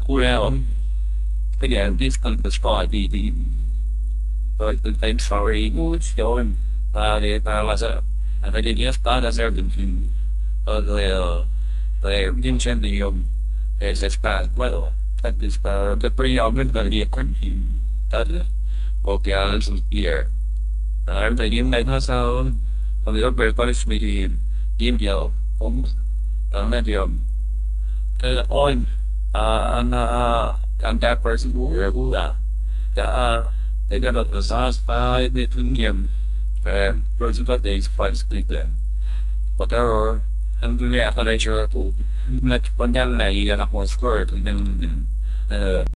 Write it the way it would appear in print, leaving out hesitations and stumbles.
well, again, this kind of spot, the same story, going, it was and I did just start as everything, the intention, is this bad, well, that is, the pre of it, the equipment, that, okay, this is here. Everything in that house, a little bit of me, give you, medium, on, and that person who, they got a sauce by the premium, person that they spice them. But there are, and the nature to let one young lady and a horse skirt, and then,